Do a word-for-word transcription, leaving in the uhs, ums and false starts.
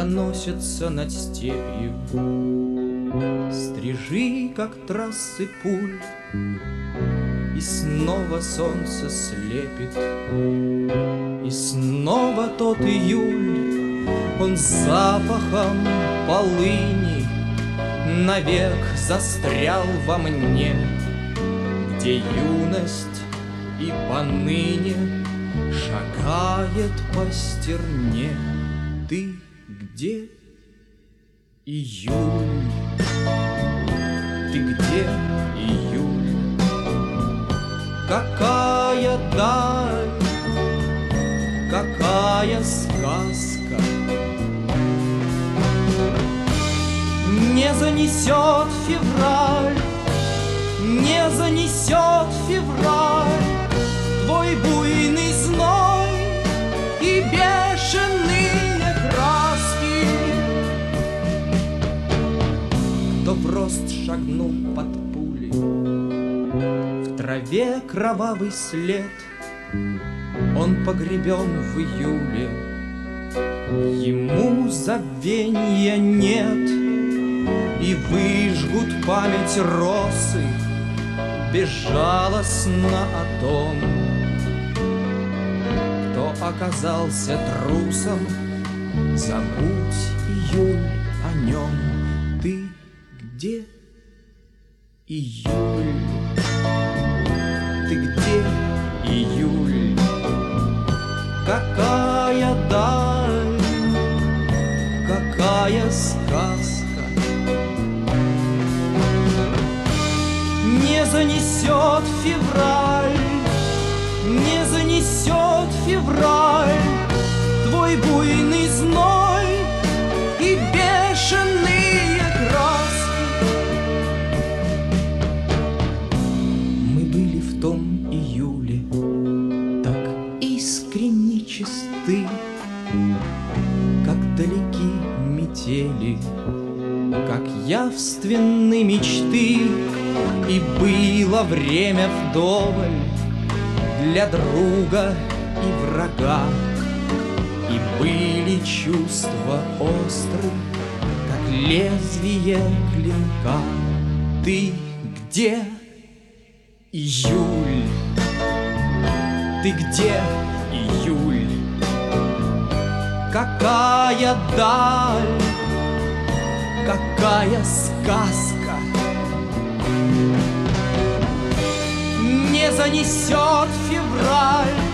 проносятся над степью. Стрижи, как трассы пуль, и снова солнце слепит. И снова тот июль, он с запахом полыни навек застрял во мне, где юность и поныне шагает по стерне. Ты где, июль? Ты где, июль? Какая даль, какая сказка не занесет февраль, не занесет февраль твой буйный зной и бешеные краски. Кто в рост шагнул под пули, в траве кровавый след, он погребен в июле, ему забвенья нет. И выжгут память росы безжалостно о том, кто оказался трусом. Забудь, июль, о нем. Ты где, июль? Ты где, июль? Какая даль, какая сказка не занесет февраль, не занесет февраль твой буйный зной и бешеные краски. Мы были в том июле так искренне чисты, как далеки метели, как явственны мечты. И было время вдоволь для друга и врага, и были чувства остры, как лезвие клинка. Ты где, июль? Ты где, июль? Какая даль, какая сказка не занесет февраль,